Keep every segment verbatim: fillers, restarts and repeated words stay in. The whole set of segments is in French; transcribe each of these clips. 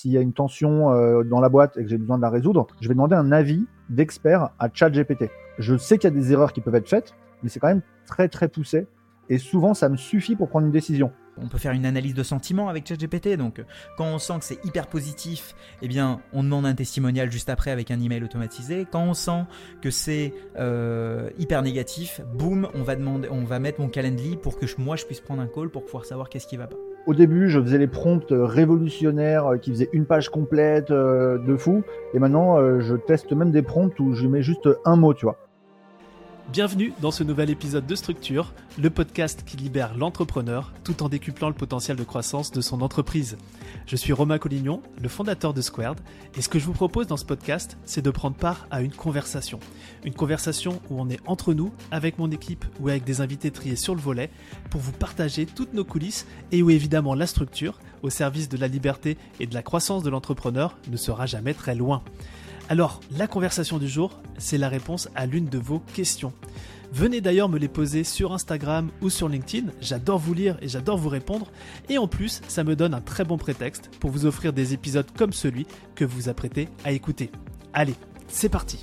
s'il y a une tension euh, dans la boîte et que j'ai besoin de la résoudre, je vais demander un avis d'expert à ChatGPT. Je sais qu'il y a des erreurs qui peuvent être faites, mais c'est quand même très très poussé. Et souvent, ça me suffit pour prendre une décision. On peut faire une analyse de sentiments avec ChatGPT, donc quand on sent que c'est hyper positif, eh bien on demande un testimonial juste après avec un email automatisé. Quand on sent que c'est euh, hyper négatif, boum, on va demander, on va mettre mon Calendly pour que je, moi je puisse prendre un call pour pouvoir savoir qu'est-ce qui va pas. Au début, je faisais les prompts révolutionnaires qui faisaient une page complète euh, de fou, et maintenant euh, je teste même des prompts où je mets juste un mot, tu vois. Bienvenue dans ce nouvel épisode de Structure, le podcast qui libère l'entrepreneur tout en décuplant le potentiel de croissance de son entreprise. Je suis Romain Collignon, le fondateur de Squared, et ce que je vous propose dans ce podcast, c'est de prendre part à une conversation. Une conversation où on est entre nous, avec mon équipe ou avec des invités triés sur le volet, pour vous partager toutes nos coulisses et où évidemment la structure, au service de la liberté et de la croissance de l'entrepreneur, ne sera jamais très loin. Alors, la conversation du jour, c'est la réponse à l'une de vos questions. Venez d'ailleurs me les poser sur Instagram ou sur LinkedIn, j'adore vous lire et j'adore vous répondre. Et en plus, ça me donne un très bon prétexte pour vous offrir des épisodes comme celui que vous vous apprêtez à écouter. Allez, c'est parti!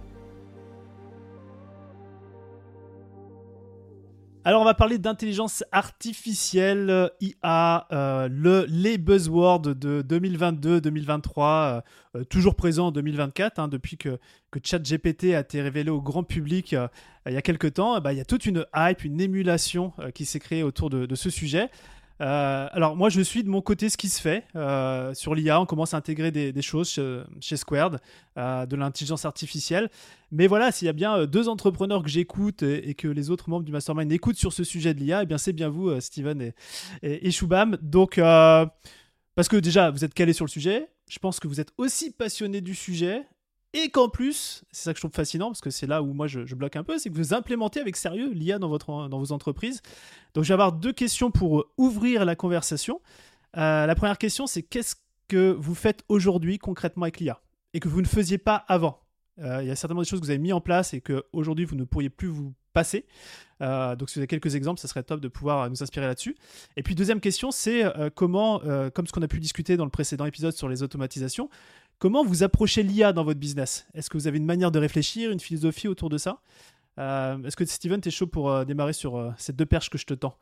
Alors, on va parler d'intelligence artificielle, euh, I A, euh, le, les buzzwords de deux mille vingt-deux deux mille vingt-trois, euh, euh, toujours présents en deux mille vingt-quatre, hein, depuis que, que ChatGPT a été révélé au grand public euh, il y a quelques temps. Bah, il y a toute une hype, une émulation euh, qui s'est créée autour de, de ce sujet. Euh, alors moi je suis de mon côté ce qui se fait euh, sur l'I A, on commence à intégrer des, des choses chez, chez Squared, euh, de l'intelligence artificielle, mais voilà, s'il y a bien deux entrepreneurs que j'écoute et, et que les autres membres du Mastermind écoutent sur ce sujet de l'I A, eh bien c'est bien vous euh, Steven et, et, et Shubham, donc euh, parce que déjà vous êtes calés sur le sujet, je pense que vous êtes aussi passionnés du sujet. Et qu'en plus, c'est ça que je trouve fascinant, parce que c'est là où moi je, je bloque un peu, c'est que vous implémentez avec sérieux l'I A dans, votre, dans vos entreprises. Donc je vais avoir deux questions pour ouvrir la conversation. Euh, la première question, c'est qu'est-ce que vous faites aujourd'hui concrètement avec l'I A et que vous ne faisiez pas avant? euh, Il y a certainement des choses que vous avez mis en place et qu'aujourd'hui vous ne pourriez plus vous passer. Euh, donc si vous avez quelques exemples, ça serait top de pouvoir nous inspirer là-dessus. Et puis deuxième question, c'est euh, comment, euh, comme ce qu'on a pu discuter dans le précédent épisode sur les automatisations, comment vous approchez l'I A dans votre business? Est-ce que vous avez une manière de réfléchir, une philosophie autour de ça? euh, Est-ce que Steven, tu es chaud pour euh, démarrer sur euh, ces deux perches que je te tends?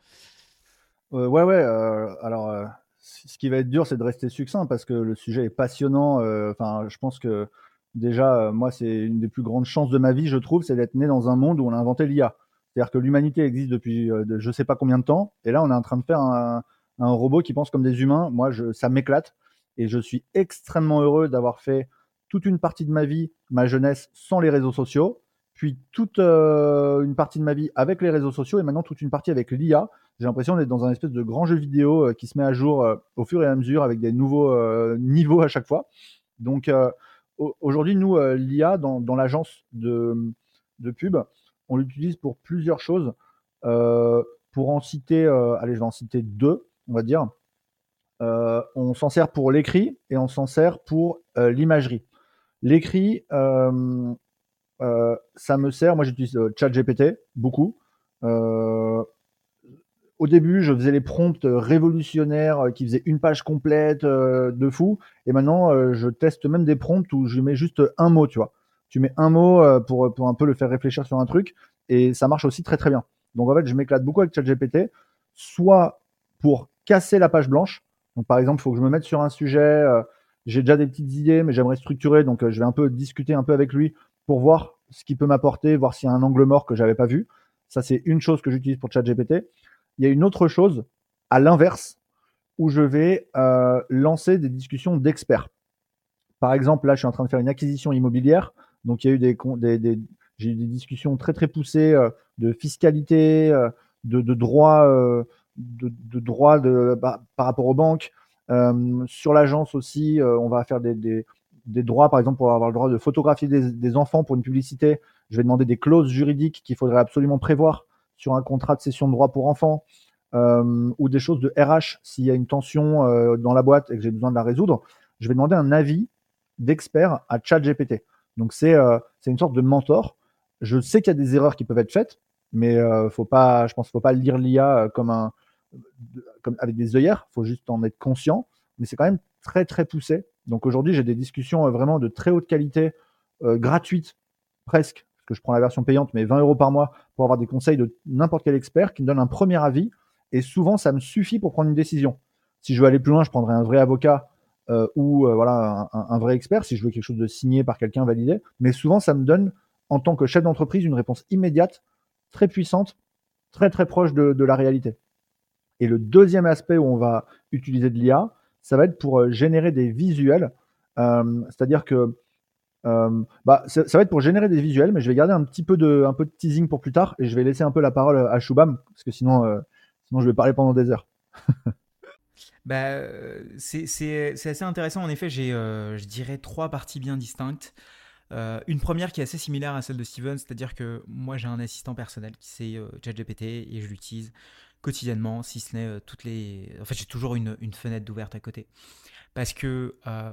euh, Ouais, ouais. Euh, alors, euh, ce qui va être dur, c'est de rester succinct parce que le sujet est passionnant. Enfin, euh, je pense que déjà, euh, moi, c'est une des plus grandes chances de ma vie, je trouve, c'est d'être né dans un monde où on a inventé l'I A. C'est-à-dire que l'humanité existe depuis euh, de, je sais pas combien de temps, et là, on est en train de faire un, un robot qui pense comme des humains. Moi, je, ça m'éclate. Et je suis extrêmement heureux d'avoir fait toute une partie de ma vie, ma jeunesse, sans les réseaux sociaux, puis toute euh, une partie de ma vie avec les réseaux sociaux, et maintenant toute une partie avec l'I A. J'ai l'impression d'être dans un espèce de grand jeu vidéo euh, qui se met à jour euh, au fur et à mesure avec des nouveaux euh, niveaux à chaque fois. Donc euh, aujourd'hui, nous, euh, l'I A, dans, dans l'agence de, de pub, on l'utilise pour plusieurs choses. Euh, pour en citer, euh, allez, je vais en citer deux, on va dire. Euh, on s'en sert pour l'écrit et on s'en sert pour euh, l'imagerie. L'écrit, euh, euh, ça me sert, moi j'utilise euh, ChatGPT beaucoup. Euh, au début, je faisais les prompts révolutionnaires qui faisaient une page complète euh, de fou, et maintenant euh, je teste même des prompts où je mets juste un mot, tu vois. Tu mets un mot euh, pour, pour un peu le faire réfléchir sur un truc, et ça marche aussi très très bien. Donc en fait, je m'éclate beaucoup avec ChatGPT, soit pour casser la page blanche. Donc par exemple, il faut que je me mette sur un sujet, euh, j'ai déjà des petites idées, mais j'aimerais structurer, donc euh, je vais un peu discuter un peu avec lui pour voir ce qu'il peut m'apporter, voir s'il y a un angle mort que j'avais pas vu. Ça, c'est une chose que j'utilise pour ChatGPT. Il y a une autre chose, à l'inverse, où je vais euh, lancer des discussions d'experts. Par exemple, là, je suis en train de faire une acquisition immobilière, donc il y a eu des, des, des j'ai eu des discussions très très poussées euh, de fiscalité, euh, de, de droit, euh, de, de droit de, bah, par rapport aux banques. Euh, sur l'agence aussi, euh, on va faire des, des, des droits, par exemple, pour avoir le droit de photographier des, des enfants pour une publicité. Je vais demander des clauses juridiques qu'il faudrait absolument prévoir sur un contrat de cession de droit pour enfants, euh, ou des choses de R H, s'il y a une tension euh, dans la boîte et que j'ai besoin de la résoudre, je vais demander un avis d'expert à ChatGPT. Donc c'est euh, c'est une sorte de mentor. Je sais qu'il y a des erreurs qui peuvent être faites, mais euh, faut pas, je pense, faut pas lire l'I A comme un, comme avec des œillères. Faut juste en être conscient. Mais c'est quand même très très poussé. Donc aujourd'hui, j'ai des discussions euh, vraiment de très haute qualité, euh, gratuites presque, parce que je prends la version payante, mais vingt euros par mois pour avoir des conseils de n'importe quel expert qui me donne un premier avis. Et souvent, ça me suffit pour prendre une décision. Si je veux aller plus loin, je prendrai un vrai avocat euh, ou euh, voilà, un, un vrai expert, si je veux quelque chose de signé par quelqu'un, validé. Mais souvent, ça me donne, en tant que chef d'entreprise, une réponse immédiate, très puissante, très très proche de, de la réalité. Et le deuxième aspect où on va utiliser de l'I A, ça va être pour euh, générer des visuels. Euh, c'est-à-dire que euh, bah, ça, ça va être pour générer des visuels, mais je vais garder un petit peu de, un peu de teasing pour plus tard et je vais laisser un peu la parole à Shubham, parce que sinon, euh, sinon je vais parler pendant des heures. Bah, euh, c'est, c'est, c'est assez intéressant. En effet, j'ai, euh, je dirais, trois parties bien distinctes. Euh, une première qui est assez similaire à celle de Steven, c'est-à-dire que moi, j'ai un assistant personnel qui c'est euh, ChatGPT et je l'utilise quotidiennement, si ce n'est euh, toutes les... En fait, j'ai toujours une, une fenêtre d'ouverte à côté. Parce que... Euh,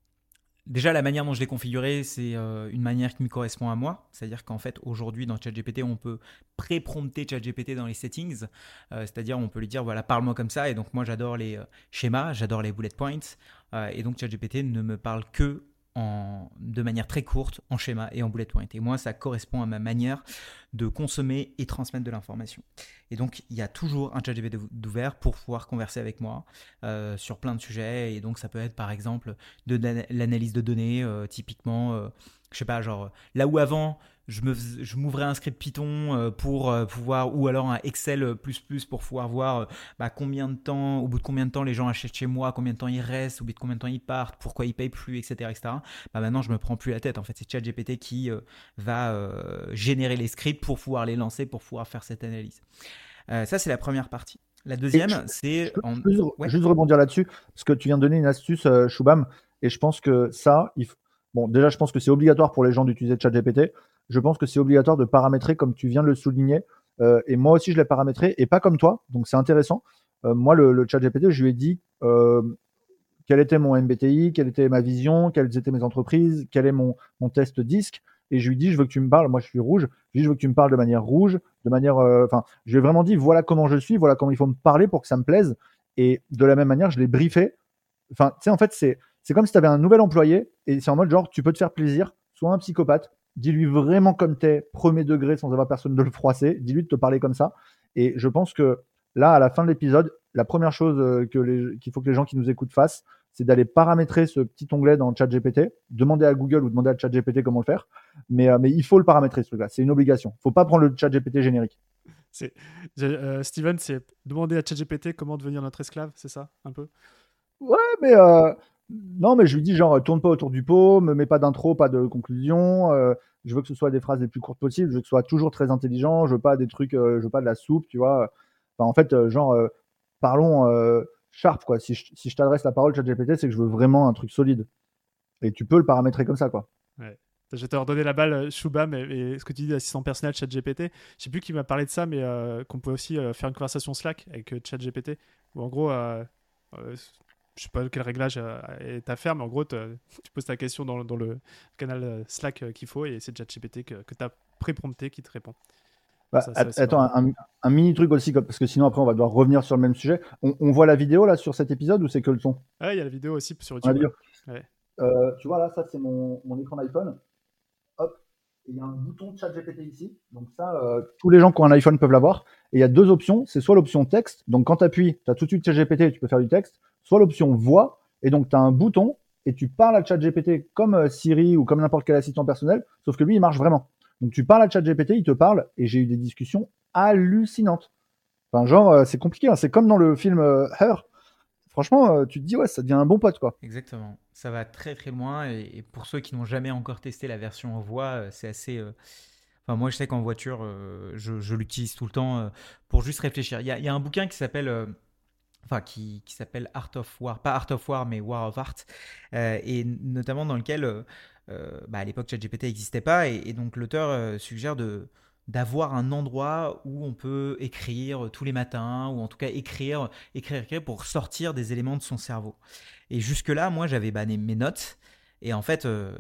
Déjà, la manière dont je l'ai configuré, c'est euh, une manière qui me correspond à moi. C'est-à-dire qu'en fait, aujourd'hui, dans ChatGPT, on peut pré-prompter ChatGPT dans les settings. Euh, c'est-à-dire, on peut lui dire, voilà, parle-moi comme ça. Et donc, moi, j'adore les euh, schémas, j'adore les bullet points. Euh, et donc, ChatGPT ne me parle que en, de manière très courte, en schéma et en bullet point. Et moi, ça correspond à ma manière de consommer et transmettre de l'information. Et donc, il y a toujours un ChatGPT d'ouvert pour pouvoir converser avec moi euh, sur plein de sujets. Et donc, ça peut être, par exemple, de l'analyse de données, euh, typiquement, euh, je sais pas, genre, là où avant, je, me, je m'ouvrais un script Python euh, pour euh, pouvoir, ou alors un Excel plus plus pour pouvoir voir euh, bah, combien de temps, au bout de combien de temps les gens achètent chez moi, combien de temps ils restent, au bout de combien de temps ils partent, pourquoi ils payent plus, et cetera et cetera. Bah, maintenant, je me prends plus la tête. En fait, c'est ChatGPT qui euh, va euh, générer les scripts pour pouvoir les lancer, pour pouvoir faire cette analyse. Euh, ça, c'est la première partie. La deuxième, je, c'est... je peux En... juste, ouais. juste rebondir là-dessus, parce que tu viens de donner une astuce, euh, Shubham, et je pense que ça, il f... bon, déjà, je pense que c'est obligatoire pour les gens d'utiliser ChatGPT. Je pense que c'est obligatoire de paramétrer, comme tu viens de le souligner. Euh, et moi aussi, je l'ai paramétré, et pas comme toi, donc c'est intéressant. Euh, moi, le, le ChatGPT, je lui ai dit euh, quel était mon M B T I, quelle était ma vision, quelles étaient mes entreprises, quel est mon, mon test disque. Et je lui dis, je veux que tu me parles, moi je suis rouge, je lui dis, je veux que tu me parles de manière rouge, de manière. Enfin, euh, je lui ai vraiment dit, voilà comment je suis, voilà comment il faut me parler pour que ça me plaise. Et de la même manière, je l'ai briefé. Enfin, tu sais, en fait, c'est, c'est comme si tu avais un nouvel employé et c'est en mode genre, tu peux te faire plaisir, sois un psychopathe, dis-lui vraiment comme t'es, premier degré, sans avoir personne de le froisser, dis-lui de te parler comme ça. Et je pense que là, à la fin de l'épisode, la première chose que les, qu'il faut que les gens qui nous écoutent fassent, c'est d'aller paramétrer ce petit onglet dans ChatGPT, demander à Google ou demander à ChatGPT comment le faire, mais, euh, mais il faut le paramétrer ce truc-là, c'est une obligation. Il ne faut pas prendre le ChatGPT générique. C'est, euh, Steven, c'est demander à ChatGPT comment devenir notre esclave, c'est ça, un peu? Ouais, mais euh, non, mais je lui dis genre, tourne pas autour du pot, me mets pas d'intro, pas de conclusion. Euh, je veux que ce soit des phrases les plus courtes possibles. Je veux que ce soit toujours très intelligent. Je veux pas des trucs, euh, je veux pas de la soupe, tu vois. Enfin, en fait, euh, genre, euh, parlons euh, sharp, quoi. Si je, si je t'adresse la parole ChatGPT, c'est que je veux vraiment un truc solide. Et tu peux le paramétrer comme ça, quoi. Ouais. Je vais te redonner la balle, Shubham, et, et ce que tu dis d'assistant personnel ChatGPT. Je sais plus qui m'a parlé de ça, mais euh, qu'on peut aussi euh, faire une conversation Slack avec euh, ChatGPT. Où en gros, euh, euh, je sais pas quel réglage euh, est à faire, mais en gros, tu poses ta question dans, dans le canal Slack qu'il faut et c'est ChatGPT que, que tu as pré-prompté qui te répond. Bah, Ça, attends, un, un mini truc aussi, parce que sinon après on va devoir revenir sur le même sujet. On, on voit la vidéo là sur cet épisode ou c'est que le son? Ouais, il y a la vidéo aussi sur YouTube. Vidéo. Ouais. Euh, tu vois là, ça c'est mon, mon écran d'iPhone. Hop, il y a un bouton ChatGPT ici. Donc ça, euh, tous les gens qui ont un iPhone peuvent l'avoir. Et il y a deux options. C'est soit l'option texte. Donc quand tu appuies, tu as tout de suite ChatGPT et tu peux faire du texte. Soit l'option voix. Et donc tu as un bouton et tu parles à ChatGPT comme euh, Siri ou comme n'importe quel assistant personnel. Sauf que lui, il marche vraiment. Donc tu parles à ChatGPT, il te parle. Et j'ai eu des discussions hallucinantes. Enfin, genre, euh, c'est compliqué. Hein. C'est comme dans le film euh, Her. Franchement, euh, tu te dis, ouais, ça devient un bon pote, quoi. Exactement. Ça va très très loin. Et, et pour ceux qui n'ont jamais encore testé la version en voix, euh, c'est assez. euh, Enfin, moi, je sais qu'en voiture, euh, je, je l'utilise tout le temps euh, pour juste réfléchir. Il y a, il y a un bouquin qui s'appelle. euh, Enfin, qui, qui s'appelle Art of War, pas Art of War, mais War of Art, euh, et notamment dans lequel, euh, euh, bah, à l'époque, ChatGPT n'existait pas, et, et donc l'auteur euh, suggère de d'avoir un endroit où on peut écrire tous les matins, ou en tout cas écrire, écrire, écrire pour sortir des éléments de son cerveau. Et jusque-là, moi, j'avais bah, mes mes notes, et en fait, euh,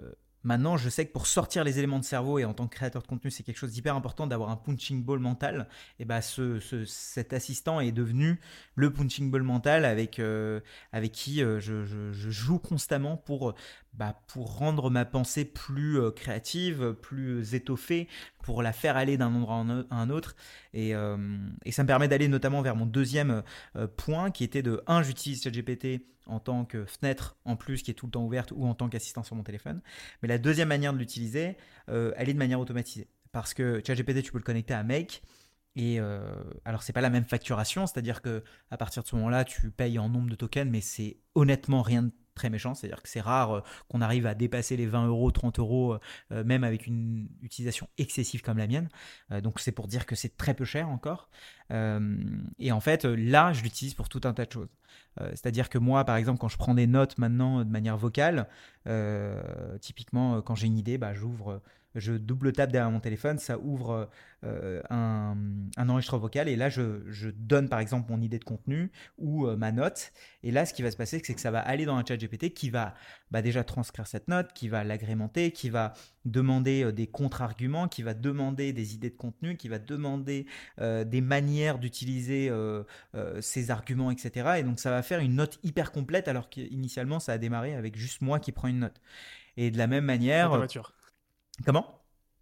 maintenant, je sais que pour sortir les éléments de cerveau, et en tant que créateur de contenu, c'est quelque chose d'hyper important d'avoir un punching ball mental. Et bah, ce, ce- cet assistant est devenu le punching ball mental avec, euh, avec qui euh, je, je- je joue constamment pour, euh, bah, pour rendre ma pensée plus euh, créative, plus étoffée, pour la faire aller d'un endroit à un autre. Et, euh, et ça me permet d'aller notamment vers mon deuxième euh, point qui était de un, j'utilise ChatGPT en tant que fenêtre en plus qui est tout le temps ouverte ou en tant qu'assistant sur mon téléphone. Mais la deuxième manière de l'utiliser, euh, elle est de manière automatisée. Parce que ChatGPT, tu peux le connecter à Make. Et euh, alors, c'est pas la même facturation, c'est-à-dire que à partir de ce moment-là, tu payes en nombre de tokens, mais c'est honnêtement rien de très méchant. C'est-à-dire que c'est rare euh, qu'on arrive à dépasser les vingt euros, trente euros, euh, même avec une utilisation excessive comme la mienne. Euh, donc, c'est pour dire que c'est très peu cher encore. Euh, et en fait, là, je l'utilise pour tout un tas de choses. Euh, c'est-à-dire que moi, par exemple, quand je prends des notes maintenant de manière vocale, euh, typiquement, quand j'ai une idée, bah, j'ouvre, je double tape derrière mon téléphone, ça ouvre euh, un, un enregistreur vocal et là, je, je donne par exemple mon idée de contenu ou euh, ma note. Et là, ce qui va se passer, c'est que ça va aller dans un chat G P T qui va bah, déjà transcrire cette note, qui va l'agrémenter, qui va demander euh, des contre-arguments, qui va demander des idées de contenu, qui va demander euh, des manières d'utiliser euh, euh, ces arguments, et cetera. Et donc, ça va faire une note hyper complète alors qu'initialement, ça a démarré avec juste moi qui prends une note. Et de la même manière... Dans ta voiture. Comment ?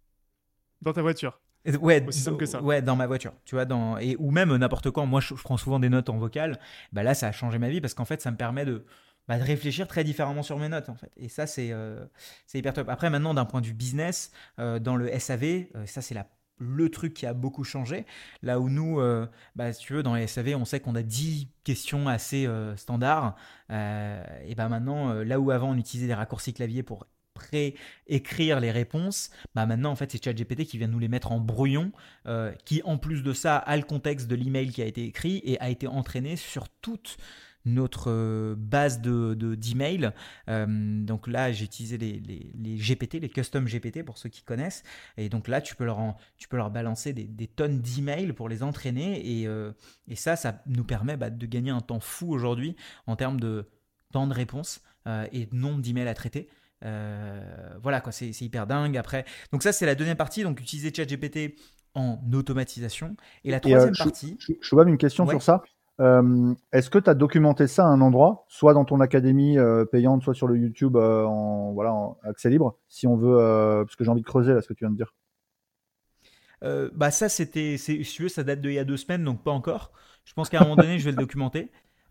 Dans ta voiture. Ouais, Aussi simple que ça. Ouais, dans ma voiture, tu vois, dans et ou même n'importe quand. Moi, je, je prends souvent des notes en vocal. Bah là, ça a changé ma vie parce qu'en fait, ça me permet de, bah, de réfléchir très différemment sur mes notes, en fait. Et ça, c'est euh, c'est hyper top. Après, maintenant, d'un point de vue business, euh, dans le S A V, euh, ça, c'est la le truc qui a beaucoup changé. Là où nous, euh, bah, si tu veux, dans les S A V, on sait qu'on a dix questions assez euh, standards. Euh, et bah maintenant, euh, là où avant, on utilisait des raccourcis clavier pour pré-écrire les réponses, bah maintenant en fait c'est ChatGPT qui vient nous les mettre en brouillon, euh, qui en plus de ça a le contexte de l'email qui a été écrit et a été entraîné sur toute notre euh, base de, de, d'email. Euh, donc là j'ai utilisé les, les, les G P T, les custom G P T pour ceux qui connaissent, et donc là tu peux leur, en, tu peux leur balancer des, des tonnes d'emails pour les entraîner et, euh, et ça, ça nous permet bah, de gagner un temps fou aujourd'hui en termes de temps de réponse euh, et de nombre d'emails à traiter. Euh, voilà quoi, c'est, c'est hyper dingue. Après, donc ça c'est la deuxième partie, donc utiliser ChatGPT en automatisation. Et la troisième et euh, partie, je, je, je vois une question ouais. sur ça. Euh, est-ce que tu as documenté ça à un endroit, soit dans ton académie euh, payante, soit sur le YouTube euh, en, voilà, en accès libre, si on veut, euh, parce que j'ai envie de creuser là ce que tu viens de dire. Euh, bah ça c'était, c'est, si tu veux, ça date d'il y a deux semaines, donc pas encore. Je pense qu'à un moment donné, je vais le documenter.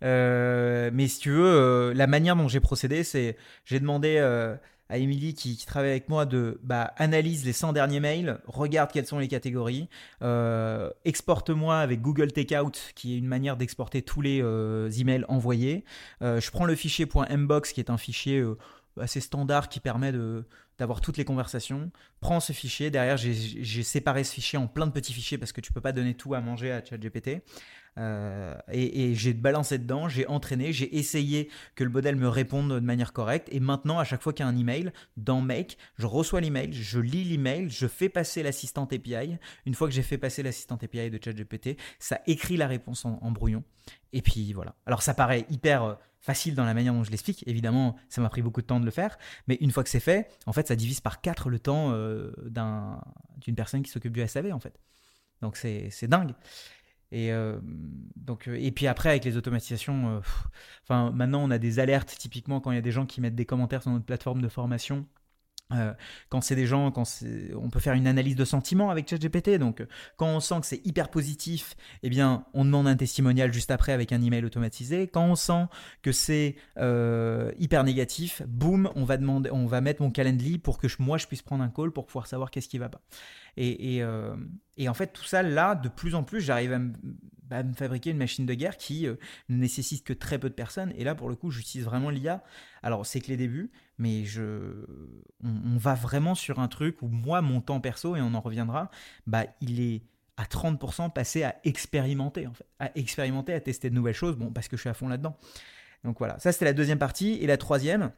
Euh, mais si tu veux, euh, la manière dont j'ai procédé, c'est j'ai demandé euh, à Émilie qui, qui travaille avec moi de bah, analyse les cent derniers mails, regarde quelles sont les catégories, euh, exporte-moi avec Google Takeout, qui est une manière d'exporter tous les euh, emails envoyés. Euh, je prends le fichier .mbox, qui est un fichier euh, assez standard qui permet de d'avoir toutes les conversations. Prends ce fichier, derrière j'ai, j'ai séparé ce fichier en plein de petits fichiers parce que tu peux pas donner tout à manger à ChatGPT. Euh, et, et j'ai balancé dedans, j'ai entraîné, j'ai essayé que le modèle me réponde de manière correcte. Et maintenant, à chaque fois qu'il y a un email, dans Make, je reçois l'email, je lis l'email, je fais passer l'assistant A P I. Une fois que j'ai fait passer l'assistant A P I de ChatGPT, ça écrit la réponse en, en brouillon. Et puis voilà. Alors ça paraît hyper facile dans la manière dont je l'explique. Évidemment, ça m'a pris beaucoup de temps de le faire. Mais une fois que c'est fait, en fait, ça divise par quatre le temps euh, d'un, d'une personne qui s'occupe du S A V, en fait. Donc c'est, c'est dingue. Et, euh, donc, et puis après, avec les automatisations, euh, pff, enfin, maintenant, on a des alertes, typiquement, quand il y a des gens qui mettent des commentaires sur notre plateforme de formation. Euh, quand c'est des gens, quand c'est, on peut faire une analyse de sentiments avec ChatGPT. Donc, quand on sent que c'est hyper positif, eh bien, on demande un testimonial juste après avec un email automatisé. Quand on sent que c'est euh, hyper négatif, boum, on va demander, on va mettre mon Calendly pour que je, moi je puisse prendre un call pour pouvoir savoir qu'est-ce qui va pas. Et, et, euh, et en fait, tout ça là, de plus en plus, j'arrive à me, à me fabriquer une machine de guerre qui euh, ne nécessite que très peu de personnes. Et là, pour le coup, j'utilise vraiment l'I A. Alors, c'est que les débuts, mais je, on, on va vraiment sur un truc où moi, mon temps perso, et on en reviendra, bah, il est à trente pour cent passé à expérimenter, en fait, à expérimenter, à tester de nouvelles choses, bon, parce que je suis à fond là-dedans. Donc voilà, ça c'était la deuxième partie. Et la troisième,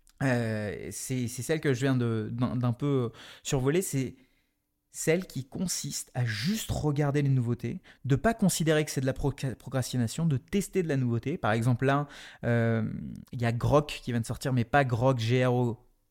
euh, c'est, c'est celle que je viens de, d'un, d'un peu survoler, c'est celle qui consiste à juste regarder les nouveautés, de ne pas considérer que c'est de la procrastination, de tester de la nouveauté. Par exemple, là, euh, il y a Grok qui vient de sortir, mais pas Grok G R O K,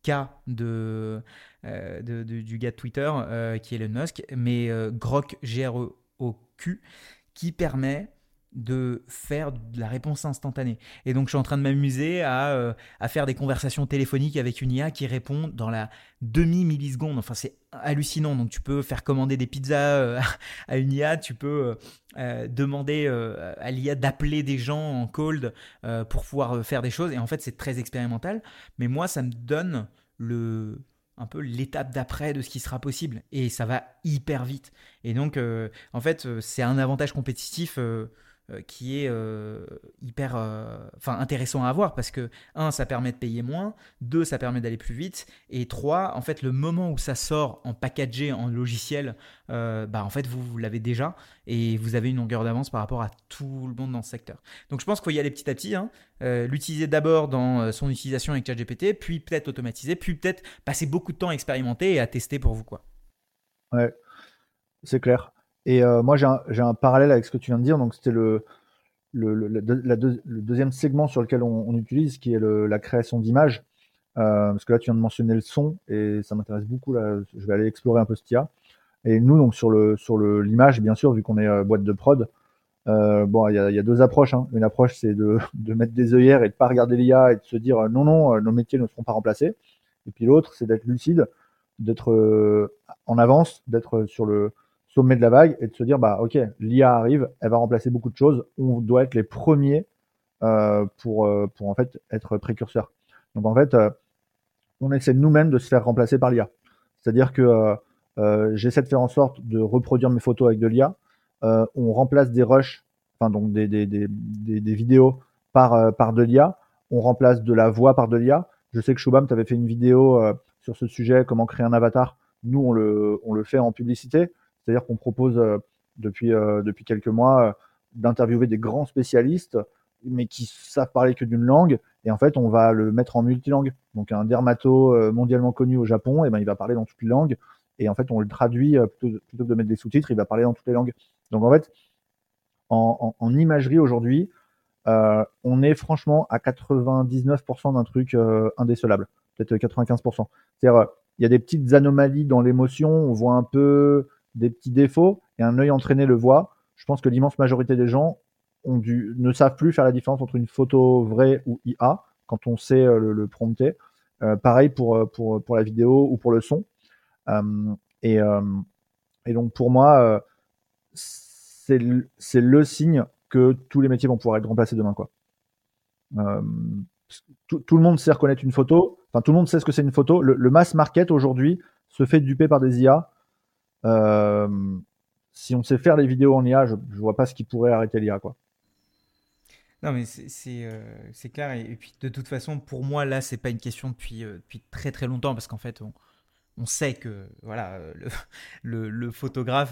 cas de, euh, de, de, du gars de Twitter euh, qui est Elon Musk, mais euh, Grok, G R E O Q, qui permet de faire de la réponse instantanée. Et donc, je suis en train de m'amuser à, euh, à faire des conversations téléphoniques avec une I A qui répond dans la demi-milliseconde. Enfin, c'est hallucinant. Donc, tu peux faire commander des pizzas euh, à une I A, tu peux euh, demander euh, à l'I A d'appeler des gens en cold euh, pour pouvoir faire des choses. Et en fait, c'est très expérimental. Mais moi, ça me donne le... un peu l'étape d'après de ce qui sera possible. Et ça va hyper vite. Et donc, euh, en fait, c'est un avantage compétitif euh, euh, qui est euh, hyper euh, enfin, intéressant à avoir parce que, un, ça permet de payer moins, deux, ça permet d'aller plus vite, et trois, en fait, le moment où ça sort en packagé, en logiciel, euh, bah, en fait, vous, vous l'avez déjà et vous avez une longueur d'avance par rapport à tout le monde dans ce secteur. Donc, je pense qu'il faut y aller petit à petit, hein. Euh, l'utiliser d'abord dans son utilisation avec ChatGPT, puis peut-être automatiser, puis peut-être passer beaucoup de temps à expérimenter et à tester pour vous, quoi. Ouais, c'est clair. Et euh, moi, j'ai un, j'ai un parallèle avec ce que tu viens de dire. Donc, c'était le, le, le, la deux- la deux- le deuxième segment sur lequel on, on utilise, qui est le- la création d'images. Euh, parce que là, tu viens de mentionner le son, et ça m'intéresse beaucoup. Là, je vais aller explorer un peu ce qu'il y a. Et nous, donc sur le sur le l'image, bien sûr, vu qu'on est euh, boîte de prod, euh, bon, il y a, il y a deux approches, hein. Une approche, c'est de, de mettre des œillères et de pas regarder l'I A et de se dire euh, non, non, euh, nos métiers ne seront pas remplacés. Et puis l'autre, c'est d'être lucide, d'être euh, en avance, d'être sur le sommet de la vague et de se dire bah ok, l'I A arrive, elle va remplacer beaucoup de choses. On doit être les premiers euh, pour euh, pour en fait être précurseurs. Donc en fait, euh, on essaie nous-mêmes de se faire remplacer par l'I A. C'est-à-dire que euh, euh, j'essaie de faire en sorte de reproduire mes photos avec de l'I A. Euh, on remplace des rushs, enfin donc des, des, des, des, des vidéos par, euh, par de l'I A. On remplace de la voix par de l'I A. Je sais que Shubham, tu avais fait une vidéo euh, sur ce sujet, comment créer un avatar. Nous, on le, on le fait en publicité. C'est-à-dire qu'on propose euh, depuis, euh, depuis quelques mois euh, d'interviewer des grands spécialistes, mais qui savent parler que d'une langue. Et en fait, on va le mettre en multilangue. Donc, un dermato euh, mondialement connu au Japon, et ben, il va parler dans toutes les langues. Et en fait, on le traduit euh, plutôt, plutôt que de mettre des sous-titres, il va parler dans toutes les langues. Donc, en fait, en, en, en imagerie aujourd'hui, euh, on est franchement à quatre-vingt-dix-neuf pour cent d'un truc euh, indécelable, peut-être quatre-vingt-quinze pour cent. C'est-à-dire, il y a des petites anomalies dans l'émotion, on voit un peu des petits défauts, et un œil entraîné le voit. Je pense que l'immense majorité des gens ont dû, ne savent plus faire la différence entre une photo vraie ou I A quand on sait euh, le, le prompter. Euh, pareil pour, pour, pour la vidéo ou pour le son. Euh, et, euh, et donc pour moi, euh, c'est, le, c'est le signe que tous les métiers vont pouvoir être remplacés demain, quoi. Euh, tout, tout le monde sait reconnaître une photo, enfin tout le monde sait ce que c'est une photo. Le, le mass market aujourd'hui se fait duper par des I A. Euh, si on sait faire les vidéos en I A, je, je vois pas ce qui pourrait arrêter l'I A, quoi. Non, mais c'est c'est euh, c'est clair. Et, et puis, de toute façon, pour moi, là, c'est pas une question depuis, euh, depuis très très longtemps parce qu'en fait, on, on sait que voilà, euh, le, le, le photographe,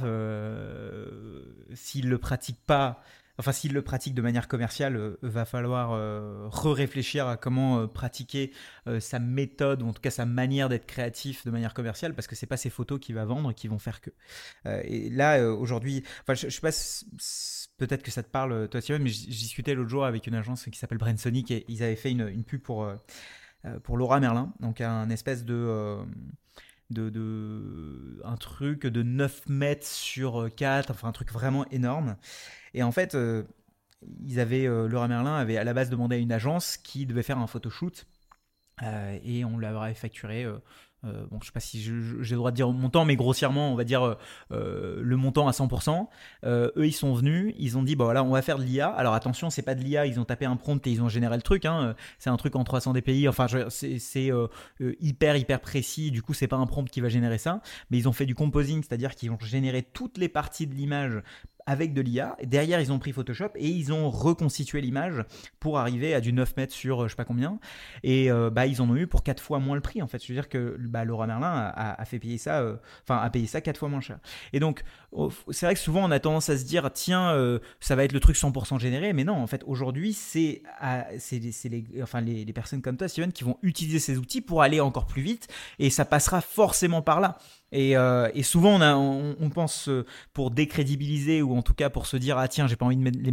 euh, s'il le pratique pas, enfin, s'il le pratique de manière commerciale, euh, va falloir euh, re-réfléchir à comment euh, pratiquer euh, sa méthode ou en tout cas sa manière d'être créatif de manière commerciale parce que c'est pas ces photos qui va vendre qui vont faire que. Euh, et là, euh, aujourd'hui, enfin, je, je sais pas. c- c- Peut-être que ça te parle, toi, Simon, mais j- j'y discutais l'autre jour avec une agence qui s'appelle Brainsonic et ils avaient fait une, une pub pour, euh, euh, pour Laura Merlin, donc un espèce de, euh, de, de- un truc de neuf mètres sur quatre, enfin un truc vraiment énorme. Et en fait, euh, ils avaient, euh, Laura Merlin avait à la base demandé à une agence qui devait faire un photoshoot euh, et on leur avait facturé. Euh, euh, bon, je sais pas si je- je- j'ai le droit de dire le montant, mais grossièrement, on va dire euh, euh, le montant à cent pour cent. Euh, eux, ils sont venus, ils ont dit, bah voilà, on va faire de l'I A. Alors attention, c'est pas de l'I A, ils ont tapé un prompt et ils ont généré le truc. Hein. C'est un truc en trois cents D P I. Enfin, je- c'est c'est, euh, euh, hyper hyper précis. Du coup, c'est pas un prompt qui va générer ça, mais ils ont fait du composing, c'est-à-dire qu'ils ont généré toutes les parties de l'image avec de l'I A. Et derrière, ils ont pris Photoshop et ils ont reconstitué l'image pour arriver à du neuf mètres sur euh, je sais pas combien. Et euh, bah, ils en ont eu pour quatre fois moins le prix, en fait. Je veux dire que bah, Laura Merlin a, a- a fait payer ça, euh, enfin, a payé ça quatre fois moins cher. Et donc, oh, c'est vrai que souvent, on a tendance à se dire, tiens, euh, ça va être le truc cent pour cent généré. Mais non, en fait, aujourd'hui, c'est, à- c'est, c'est les, enfin, les, les personnes comme toi, Steven, qui vont utiliser ces outils pour aller encore plus vite. Et ça passera forcément par là. Et, euh, et souvent, on, a, on, on pense euh, pour décrédibiliser ou en tout cas pour se dire, ah tiens, j'ai pas envie de mettre- les mettre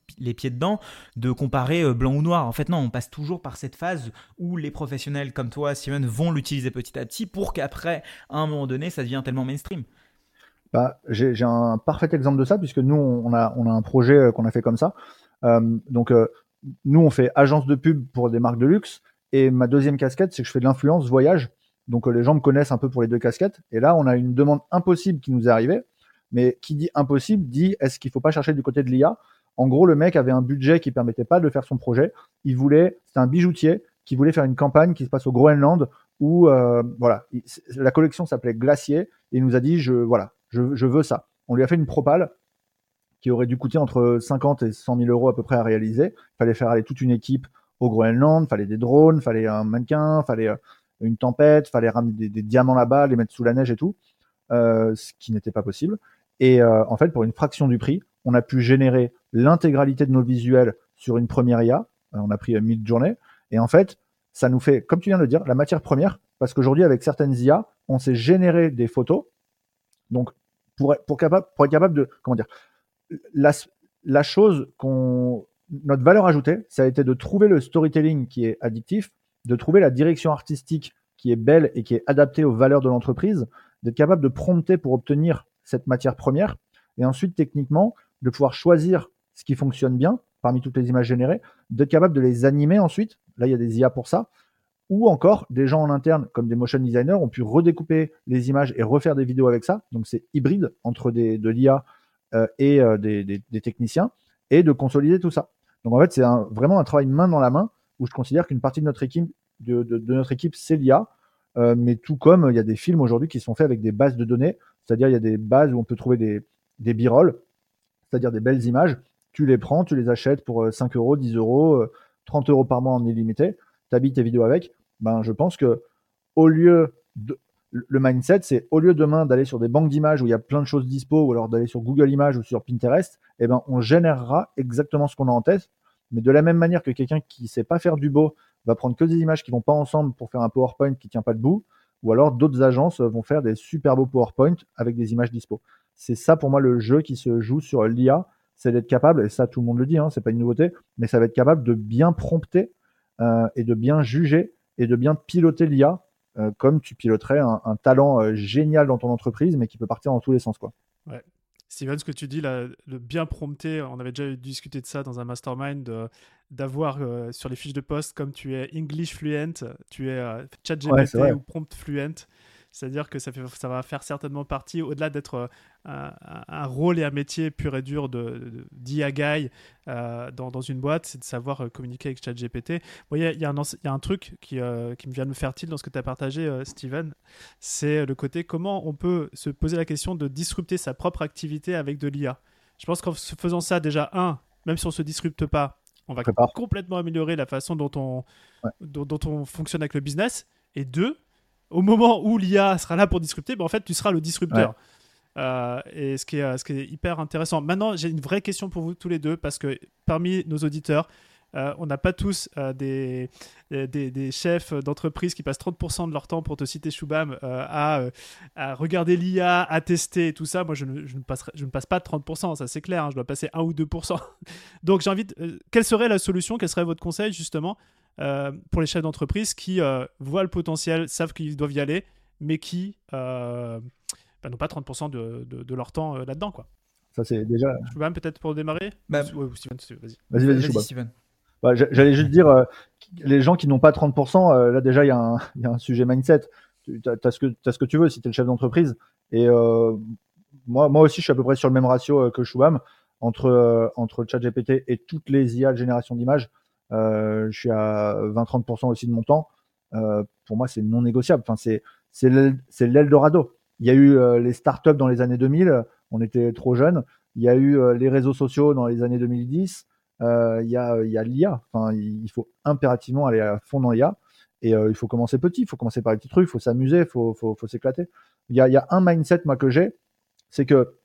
les pieds dedans, de comparer euh, blanc ou noir. En fait, non, on passe toujours par cette phase où les professionnels comme toi, Steven, vont l'utiliser petit à petit pour qu'après, à un moment donné, ça devient tellement mainstream. Bah, j'ai, j'ai un parfait exemple de ça, puisque nous, on a, on a un projet euh, qu'on a fait comme ça. Euh, donc, euh, nous, on fait agence de pub pour des marques de luxe. Et ma deuxième casquette, c'est que je fais de l'influence voyage. Donc, euh, les gens me connaissent un peu pour les deux casquettes. Et là, on a une demande impossible qui nous est arrivée. Mais qui dit impossible dit est-ce qu'il ne faut pas chercher du côté de l'I A? En gros, le mec avait un budget qui ne permettait pas de faire son projet. Il voulait, c'était un bijoutier qui voulait faire une campagne qui se passe au Groenland où, euh, voilà, il, la collection s'appelait Glacier. Et il nous a dit, je, voilà, je, je veux ça. On lui a fait une propale qui aurait dû coûter entre cinquante et cent mille euros à peu près à réaliser. Il fallait faire aller toute une équipe au Groenland, il fallait des drones, il fallait un mannequin, il fallait une tempête, il fallait ramener des, des diamants là-bas, les mettre sous la neige et tout, euh, ce qui n'était pas possible. Et euh, en fait, pour une fraction du prix, on a pu générer l'intégralité de nos visuels sur une première I A. On a pris mille journées. Et en fait, ça nous fait, comme tu viens de le dire, la matière première, parce qu'aujourd'hui, avec certaines I A, on sait générer des photos. Donc, pour, pour, capable, pour être capable de, comment dire, la, la chose qu'on, notre valeur ajoutée, ça a été de trouver le storytelling qui est addictif, de trouver la direction artistique qui est belle et qui est adaptée aux valeurs de l'entreprise, d'être capable de prompter pour obtenir cette matière première, et ensuite, techniquement, de pouvoir choisir ce qui fonctionne bien parmi toutes les images générées, d'être capable de les animer ensuite. Là, il y a des I A pour ça. Ou encore, des gens en interne, comme des motion designers, ont pu redécouper les images et refaire des vidéos avec ça. Donc, c'est hybride entre des, de l'I A euh, et euh, des, des, des techniciens, et de consolider tout ça. Donc, en fait, c'est un, vraiment un travail main dans la main, où je considère qu'une partie de notre équipe, de, de, de notre équipe c'est l'I A. Euh, mais tout comme il y a des films aujourd'hui qui sont faits avec des bases de données, c'est-à-dire il y a des bases où on peut trouver des, des b-rolls, c'est-à-dire des belles images. Tu les prends, tu les achètes pour cinq euros, dix euros, trente euros par mois en illimité. Tu habilles tes vidéos avec. Ben, je pense que au lieu de, le mindset, c'est au lieu demain d'aller sur des banques d'images où il y a plein de choses dispo, ou alors d'aller sur Google Images ou sur Pinterest, eh ben, on générera exactement ce qu'on a en tête. Mais de la même manière que quelqu'un qui ne sait pas faire du beau va prendre que des images qui ne vont pas ensemble pour faire un PowerPoint qui ne tient pas debout, ou alors d'autres agences vont faire des super beaux PowerPoint avec des images dispo. C'est ça pour moi le jeu qui se joue sur l'I A, c'est d'être capable, et ça tout le monde le dit, hein, c'est pas une nouveauté, mais ça va être capable de bien prompter euh, et de bien juger et de bien piloter l'I A euh, comme tu piloterais un, un talent euh, génial dans ton entreprise, mais qui peut partir dans tous les sens, quoi. Ouais. Steven, ce que tu dis, là, le bien prompter, on avait déjà discuté de ça dans un mastermind, euh, d'avoir euh, sur les fiches de poste, comme tu es English fluent, tu es euh, ChatGPT ouais, ou prompt fluent. C'est-à-dire que ça, fait, ça va faire certainement partie, au-delà d'être euh, un, un rôle et un métier pur et dur de, de, d'I A guy euh, dans, dans une boîte, c'est de savoir euh, communiquer avec ChatGPT. Il y, y, y a un truc qui, euh, qui me vient de me faire tilt dans ce que tu as partagé, euh, Steven, c'est le côté comment on peut se poser la question de disrupter sa propre activité avec de l'I A. Je pense qu'en faisant ça, déjà, un, même si on ne se disrupte pas, on va Prépare. complètement améliorer la façon dont on, ouais. dont, dont on fonctionne avec le business. Et deux, au moment où l'I A sera là pour disrupter, ben en fait, tu seras le disrupteur. Ouais. Euh, et ce qui, est, ce qui est hyper intéressant. Maintenant, j'ai une vraie question pour vous tous les deux, parce que parmi nos auditeurs, euh, on n'a pas tous euh, des, des, des chefs d'entreprise qui passent trente pour cent de leur temps, pour te citer Shubham, euh, à, euh, à regarder l'I A, à tester et tout ça. Moi, je ne, je ne, passerai, je ne passe pas de trente pour cent, ça c'est clair, hein, je dois passer un ou deux pour cent. Donc, j'invite... Euh, quelle serait la solution? Quel serait votre conseil, justement, Euh, pour les chefs d'entreprise qui euh, voient le potentiel, savent qu'ils doivent y aller, mais qui euh, bah, n'ont pas trente pour cent de, de, de leur temps euh, là-dedans, quoi. Ça, c'est déjà... Je peux même peut-être pour démarrer bah, ouais, Steven, vas-y. Vas-y, vas-y, vas-y Steven. Bah, j'allais juste dire, euh, les gens qui n'ont pas trente pour cent, euh, là déjà, il y, y a un sujet mindset. Tu as ce, ce que tu veux si tu es le chef d'entreprise. Et euh, moi, moi aussi, je suis à peu près sur le même ratio euh, que Shubham, entre, euh, entre ChatGPT et toutes les I A de génération d'images. Euh, je suis à vingt à trente pour cent aussi de mon temps. Euh, pour moi, c'est non négociable. Enfin, c'est, c'est, l'Eldorado. Il y a eu euh, les startups dans les années deux mille, on était trop jeunes. Il y a eu euh, les réseaux sociaux dans les années deux mille dix. Euh, il y a, il y a l'I A. Enfin, il faut impérativement aller à fond dans l'I A. Et euh, il faut commencer petit, il faut commencer par les petits trucs, il faut s'amuser, il faut, faut, faut s'éclater. Il y a, il y a un mindset, moi, que j'ai, c'est que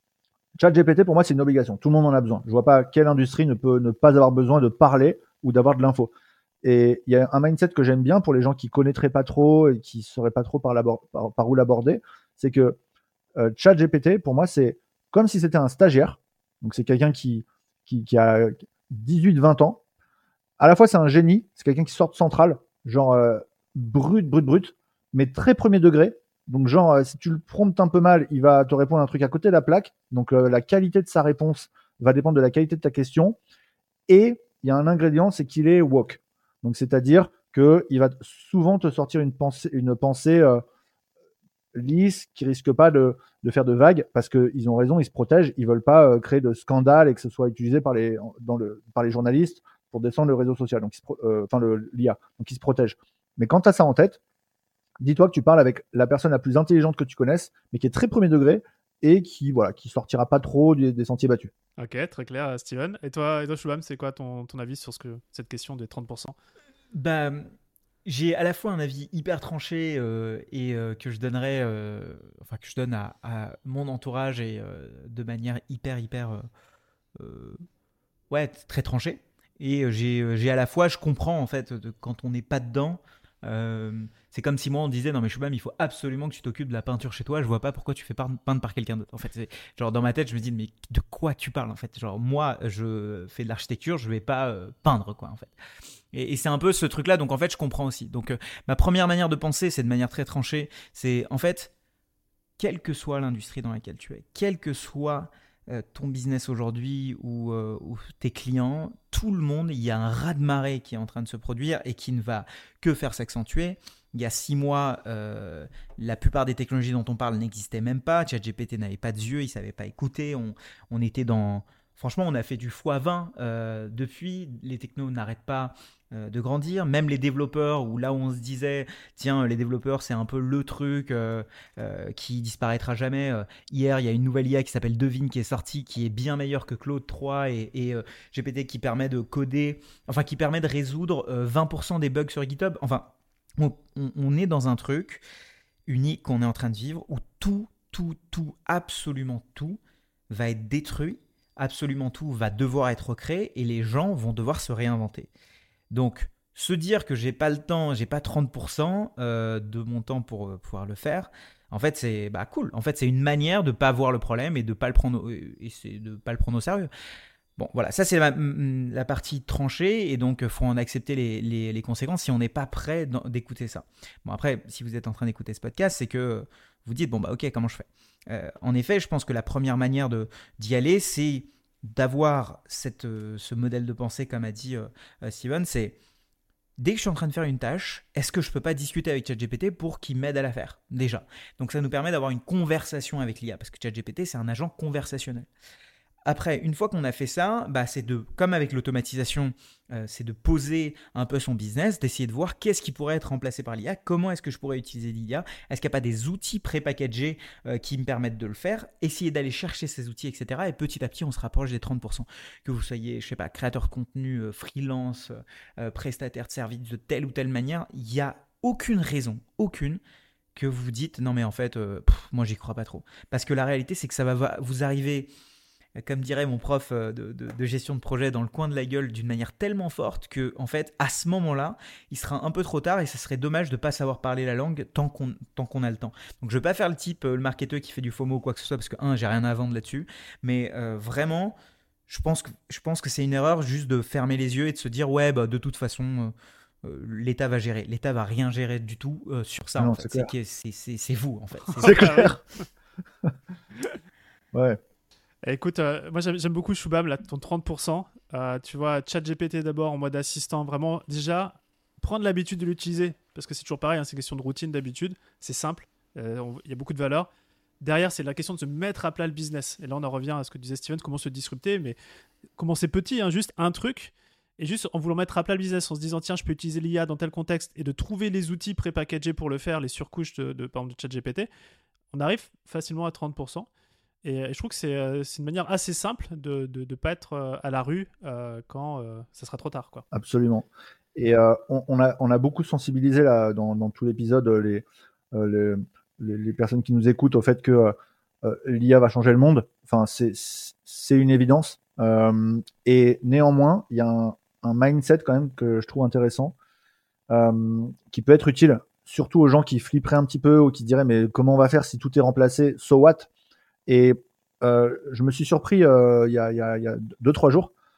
ChatGPT, pour moi, c'est une obligation. Tout le monde en a besoin. Je vois pas quelle industrie ne peut ne pas avoir besoin de parler ou d'avoir de l'info. Et il y a un mindset que j'aime bien pour les gens qui connaîtraient pas trop et qui sauraient pas trop par, par, par où l'aborder, c'est que euh, ChatGPT, pour moi, c'est comme si c'était un stagiaire. Donc, c'est quelqu'un qui, qui, qui a dix-huit vingt ans. À la fois, c'est un génie, c'est quelqu'un qui sort de centrale, genre euh, brut, brut, brut, mais très premier degré. Donc, genre, euh, si tu le promptes un peu mal, il va te répondre un truc à côté de la plaque. Donc, euh, la qualité de sa réponse va dépendre de la qualité de ta question. Et il y a un ingrédient, c'est qu'il est woke. Donc, c'est-à-dire qu'il va souvent te sortir une pensée, une pensée euh, lisse qui risque pas de, de faire de vagues parce qu'ils ont raison, ils se protègent, ils veulent pas euh, créer de scandales et que ce soit utilisé par les, dans le, par les journalistes pour descendre le réseau social, donc euh, enfin le, l'I A, donc ils se protègent. Mais quand tu as ça en tête, dis-toi que tu parles avec la personne la plus intelligente que tu connaisses, mais qui est très premier degré et qui voilà, qui sortira pas trop des, des sentiers battus. Ok, très clair, Steven. Et toi, et toi Shubham, c'est quoi ton, ton avis sur ce que, cette question des trente pour cent? Bah, j'ai à la fois un avis hyper tranché euh, et euh, que je donnerais, euh, enfin que je donne à, à mon entourage et euh, de manière hyper hyper, euh, euh, ouais, très tranchée. Et euh, j'ai, euh, j'ai à la fois, je comprends en fait, de, quand on n'est pas dedans. euh, c'est comme si moi on disait non mais Shubham, il faut absolument que tu t'occupes de la peinture chez toi. Je vois pas pourquoi tu fais par- peindre par quelqu'un d'autre. En fait, c'est, genre dans ma tête, je me dis mais de quoi tu parles en fait. Genre moi, je fais de l'architecture, je vais pas euh, peindre quoi en fait. Et, et c'est un peu ce truc-là, donc en fait, je comprends aussi. Donc, euh, ma première manière de penser, c'est de manière très tranchée. C'est en fait, quelle que soit l'industrie dans laquelle tu es, quel que soit euh, ton business aujourd'hui ou, euh, ou tes clients, tout le monde, il y a un raz-de-marée qui est en train de se produire et qui ne va que faire s'accentuer. Il y a six mois, euh, la plupart des technologies dont on parle n'existaient même pas. ChatGPT n'avait pas de yeux, il ne savait pas écouter. On, on était dans... Franchement, on a fait du fois vingt euh, depuis. Les technos n'arrêtent pas euh, de grandir. Même les développeurs, où là où on se disait, tiens, les développeurs, c'est un peu le truc euh, euh, qui disparaîtra jamais. Euh, hier, il y a une nouvelle I A qui s'appelle Devine qui est sortie, qui est bien meilleure que Claude trois et, et euh, G P T qui permet de coder, enfin qui permet de résoudre euh, vingt pour cent des bugs sur GitHub. Enfin, on, on, on est dans un truc unique qu'on est en train de vivre où tout, tout, tout, absolument tout va être détruit. Absolument tout va devoir être recréé et les gens vont devoir se réinventer. Donc, se dire que j'ai pas le temps, j'ai pas trente pour cent euh, de mon temps pour euh, pouvoir le faire, en fait, c'est bah, cool. En fait, c'est une manière de pas voir le problème et de pas le prendre, au- et c'est de pas le prendre au sérieux. Bon, voilà, ça c'est la, la partie tranchée et donc il faut en accepter les, les, les conséquences si on n'est pas prêt d'écouter ça. Bon, après, si vous êtes en train d'écouter ce podcast, c'est que vous dites, bon, bah ok, comment je fais euh, En effet, je pense que la première manière de, d'y aller, c'est d'avoir cette, euh, ce modèle de pensée, comme a dit euh, Steven, c'est dès que je suis en train de faire une tâche, est-ce que je ne peux pas discuter avec ChatGPT pour qu'il m'aide à la faire déjà? Donc ça nous permet d'avoir une conversation avec l'I A, parce que ChatGPT, c'est un agent conversationnel. Après, une fois qu'on a fait ça, bah c'est de, comme avec l'automatisation, euh, c'est de poser un peu son business, d'essayer de voir qu'est-ce qui pourrait être remplacé par l'I A, comment est-ce que je pourrais utiliser l'I A, est-ce qu'il n'y a pas des outils pré-packagés euh, qui me permettent de le faire, essayer d'aller chercher ces outils, et cetera. Et petit à petit, on se rapproche des trente pour cent. Que vous soyez, je sais pas, créateur de contenu, euh, freelance, euh, prestataire de service de telle ou telle manière, il n'y a aucune raison, aucune, que vous vous dites, non mais en fait, euh, pff, moi j'y crois pas trop. Parce que la réalité, c'est que ça va vous arriver... Comme dirait mon prof de, de, de gestion de projet, dans le coin de la gueule d'une manière tellement forte que, en fait, à ce moment-là, il sera un peu trop tard et ça serait dommage de ne pas savoir parler la langue tant qu'on, tant qu'on a le temps. Donc, je ne vais pas faire le type, le marketeur qui fait du FOMO ou quoi que ce soit, parce que, un, j'ai rien à vendre là-dessus, mais euh, vraiment, je pense, que, je pense que c'est une erreur juste de fermer les yeux et de se dire, ouais, bah, de toute façon, euh, l'État va gérer. L'État va rien gérer du tout euh, sur ça, non, en fait. C'est, c'est, c'est, c'est, c'est vous, en fait. C'est, c'est clair. Ouais. Écoute, euh, moi j'aime, j'aime beaucoup Shubham, là, ton trente pour cent. Euh, tu vois, ChatGPT d'abord en mode assistant, vraiment, déjà, prendre l'habitude de l'utiliser, parce que c'est toujours pareil, hein, c'est une question de routine d'habitude, c'est simple, il euh, y a beaucoup de valeur. Derrière, c'est la question de se mettre à plat le business. Et là, on en revient à ce que disait Steven, comment se disrupter, mais commencer petit, hein, juste un truc, et juste en voulant mettre à plat le business, en se disant, tiens, je peux utiliser l'I A dans tel contexte, et de trouver les outils pré-packagés pour le faire, les surcouches de, de, par exemple, de ChatGPT, on arrive facilement à trente pour cent. Et je trouve que c'est, euh, c'est une manière assez simple de ne pas être euh, à la rue euh, quand euh, ça sera trop tard, quoi. Absolument. Et euh, on, on, a, on a beaucoup sensibilisé là, dans, dans tout l'épisode les, euh, les, les personnes qui nous écoutent au fait que euh, l'I A va changer le monde. Enfin, c'est, c'est une évidence. Euh, et néanmoins, il y a un, un mindset quand même que je trouve intéressant, euh, qui peut être utile, surtout aux gens qui flipperaient un petit peu ou qui diraient mais comment on va faire si tout est remplacé? So what? Et euh, je me suis surpris euh, il y a, il y a, il y a deux trois jours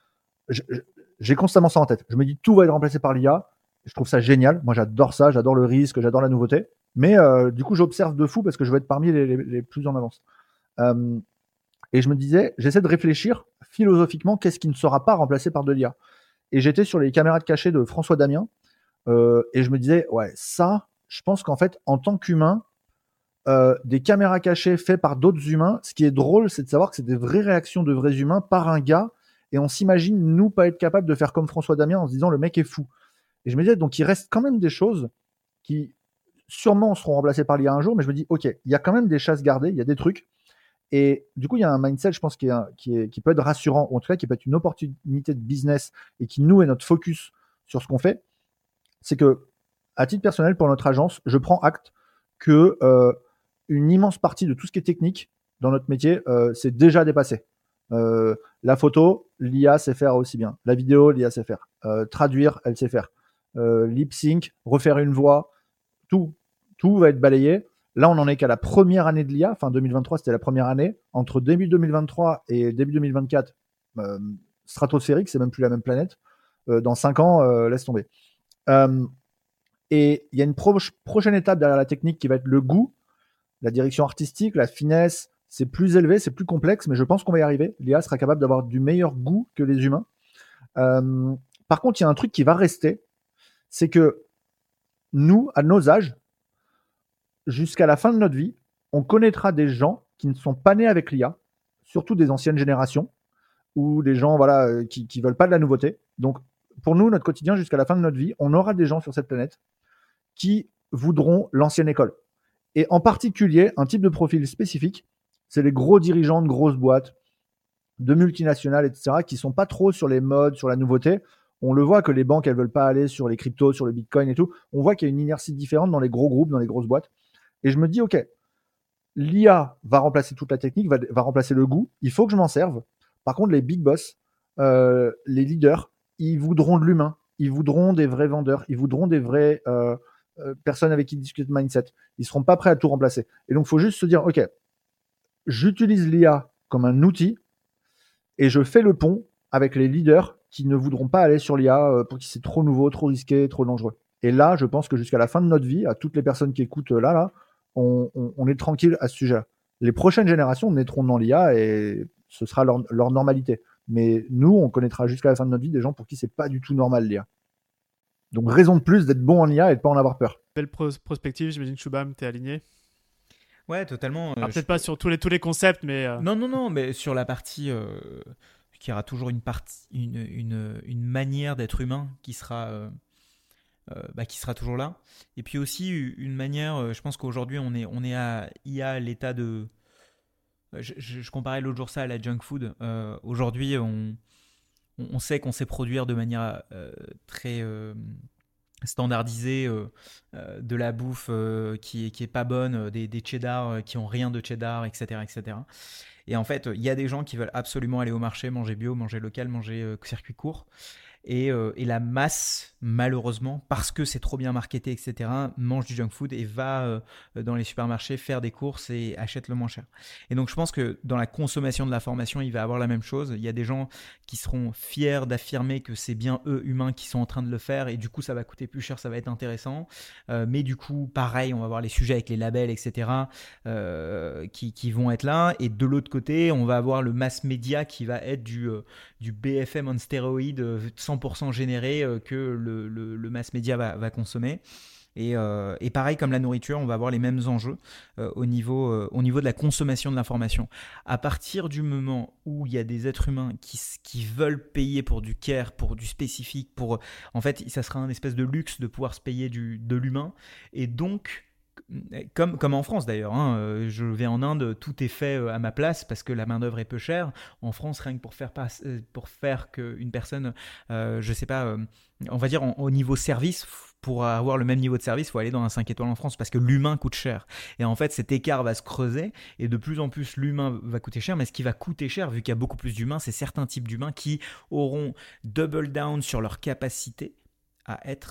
j'ai constamment ça en tête. Je me dis tout va être remplacé par l'I A. Je trouve ça génial. Moi, j'adore ça, j'adore le risque, j'adore la nouveauté. Mais euh, du coup, j'observe de fou parce que je veux être parmi les, les, les plus en avance. Euh, et je me disais, j'essaie de réfléchir philosophiquement, qu'est-ce qui ne sera pas remplacé par de l'I A. Et j'étais sur les caméras de cachet de François Damien. Euh, et je me disais, ouais, ça, je pense qu'en fait, en tant qu'humain, euh, des caméras cachées faites par d'autres humains, ce qui est drôle, c'est de savoir que c'est des vraies réactions de vrais humains par un gars. Et on s'imagine, nous, pas être capable de faire comme François Damien en se disant, le mec est fou. Et je me disais, donc il reste quand même des choses qui sûrement seront remplacées par l'I A un jour, mais je me dis, ok, il y a quand même des chasses gardées, il y a des trucs. Et du coup, il y a un mindset, je pense, qui, est, qui, est, qui peut être rassurant, ou en tout cas qui peut être une opportunité de business et qui nous est notre focus sur ce qu'on fait. C'est que, à titre personnel, pour notre agence, je prends acte que euh, une immense partie de tout ce qui est technique dans notre métier, euh, c'est déjà dépassé. Euh, la photo, l'I A sait faire aussi bien. La vidéo, l'I A sait faire. Euh, traduire, elle sait faire. Euh, lip sync, refaire une voix, tout, tout va être balayé. Là, on en est qu'à la première année de l'I A. Enfin, deux mille vingt-trois, c'était la première année. Entre début deux mille vingt-trois et début deux mille vingt-quatre, euh, stratosphérique, c'est même plus la même planète. Euh, dans cinq ans, euh, laisse tomber. Euh, et il y a une pro- prochaine étape derrière la technique qui va être le goût, la direction artistique, la finesse. C'est plus élevé, c'est plus complexe, mais je pense qu'on va y arriver. L'I A sera capable d'avoir du meilleur goût que les humains. Euh, par contre, il y a un truc qui va rester, c'est que nous, à nos âges, jusqu'à la fin de notre vie, on connaîtra des gens qui ne sont pas nés avec l'I A, surtout des anciennes générations, ou des gens voilà, qui ne veulent pas de la nouveauté. Donc, pour nous, notre quotidien, jusqu'à la fin de notre vie, on aura des gens sur cette planète qui voudront l'ancienne école. Et en particulier, un type de profil spécifique, c'est les gros dirigeants de grosses boîtes, de multinationales, et cetera, qui ne sont pas trop sur les modes, sur la nouveauté. On le voit que les banques, elles ne veulent pas aller sur les cryptos, sur le bitcoin et tout. On voit qu'il y a une inertie différente dans les gros groupes, dans les grosses boîtes. Et je me dis, OK, l'I A va remplacer toute la technique, va, va remplacer le goût. Il faut que je m'en serve. Par contre, les big boss, euh, les leaders, ils voudront de l'humain. Ils voudront des vrais vendeurs. Ils voudront des vraies euh, euh, personnes avec qui discuter de mindset. Ils ne seront pas prêts à tout remplacer. Et donc, il faut juste se dire, OK, j'utilise l'I A comme un outil et je fais le pont avec les leaders qui ne voudront pas aller sur l'I A pour qui c'est trop nouveau, trop risqué, trop dangereux. Et là, je pense que jusqu'à la fin de notre vie, à toutes les personnes qui écoutent là, là, on, on, on est tranquille à ce sujet-là. Les prochaines générations naîtront dans l'I A et ce sera leur, leur normalité. Mais nous, on connaîtra jusqu'à la fin de notre vie des gens pour qui c'est pas du tout normal l'I A. Donc raison de plus d'être bon en I A et de pas en avoir peur. Belle pros- prospective, j'imagine que Shubham, t'es aligné. Ouais, totalement. euh, Alors, peut-être je- pas sur tous les, tous les concepts, mais euh, Non, non, non, mais sur la partie, euh, qu'il y aura toujours une partie, une, une, une manière d'être humain qui sera, euh, euh, bah, qui sera toujours là. Et puis aussi une manière, euh, je pense qu'aujourd'hui on est, on est à I A, l'état de. Je, je- je comparais l'autre jour ça à la junk food. Euh, aujourd'hui, on, on on sait qu'on sait produire de manière euh, très euh, standardisée euh, euh, de la bouffe euh, qui est, qui est pas bonne, euh, des, des cheddar euh, qui ont rien de cheddar, et cetera, et cetera. Et en fait, il y a des gens qui veulent absolument aller au marché, manger bio, manger local, manger euh, circuit court. Et, euh, et la masse, malheureusement, parce que c'est trop bien marketé, et cetera, mange du junk food et va euh, dans les supermarchés faire des courses et achète le moins cher. Et donc, je pense que dans la consommation de l'information, il va avoir la même chose. Il y a des gens qui seront fiers d'affirmer que c'est bien eux, humains, qui sont en train de le faire et du coup, ça va coûter plus cher, ça va être intéressant. Euh, mais du coup, pareil, on va avoir les sujets avec les labels, et cetera, euh, qui, qui vont être là. Et de l'autre côté, on va avoir le mass média qui va être du, euh, du B F M on stéroïde euh, cent pour cent généré euh, que le, le, le mass média va, va consommer. Et, euh, et pareil, comme la nourriture, on va avoir les mêmes enjeux euh, au, niveau, euh, au niveau de la consommation de l'information. À partir du moment où il y a des êtres humains qui, qui veulent payer pour du care, pour du spécifique, pour, en fait, ça sera un espèce de luxe de pouvoir se payer du, de l'humain. Et donc, comme, comme en France d'ailleurs, hein, je vais en Inde, tout est fait à ma place parce que la main-d'œuvre est peu chère. En France, rien que pour faire, pas, pour faire qu'une personne, euh, je sais pas, euh, on va dire en, au niveau service, pour avoir le même niveau de service, il faut aller dans un cinq étoiles en France parce que l'humain coûte cher. Et en fait, cet écart va se creuser et de plus en plus, l'humain va coûter cher. Mais ce qui va coûter cher, vu qu'il y a beaucoup plus d'humains, c'est certains types d'humains qui auront double down sur leur capacité à être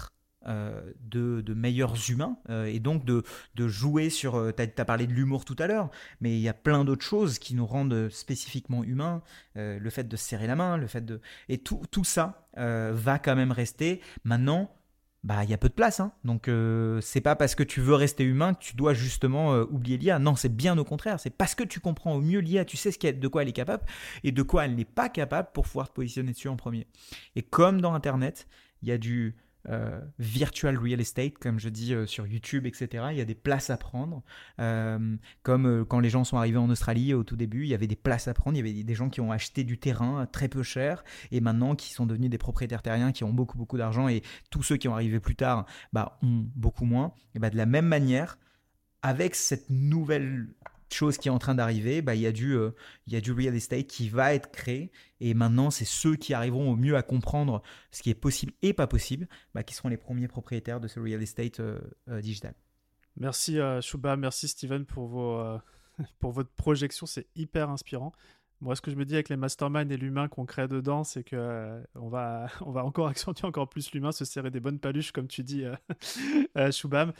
euh, de, de meilleurs humains euh, et donc de, de jouer sur... Euh, tu as parlé de l'humour tout à l'heure, mais il y a plein d'autres choses qui nous rendent spécifiquement humains. Euh, le fait de se serrer la main, le fait de... Et tout, tout ça euh, va quand même rester. Maintenant, bah, il y a peu de place. Hein. Donc, euh, c'est pas parce que tu veux rester humain que tu dois justement euh, oublier l'I A. Non, c'est bien au contraire. C'est parce que tu comprends au mieux l'I A, tu sais ce qu'elle- de quoi elle est capable et de quoi elle n'est pas capable pour pouvoir te positionner dessus en premier. Et comme dans Internet, il y a du euh, virtual real estate, comme je dis euh, sur YouTube, et cetera. Il y a des places à prendre. Euh, comme euh, quand les gens sont arrivés en Australie au tout début, il y avait des places à prendre. Il y avait des gens qui ont acheté du terrain très peu cher et maintenant qui sont devenus des propriétaires terriens, qui ont beaucoup, beaucoup d'argent et tous ceux qui ont arrivé plus tard bah, ont beaucoup moins. Et bah, de la même manière, avec cette nouvelle chose qui est en train d'arriver, bah, il y a du, euh, il y a du real estate qui va être créé et maintenant c'est ceux qui arriveront au mieux à comprendre ce qui est possible et pas possible bah, qui seront les premiers propriétaires de ce real estate euh, euh, digital. Merci euh, Chouba, merci Steven pour, vos, euh, pour votre projection, c'est hyper inspirant. Moi, ce que je me dis avec les masterminds et l'humain qu'on crée dedans, c'est que euh, on va, on va encore accentuer encore plus l'humain, se serrer des bonnes paluches, comme tu dis, euh, euh, Choubam.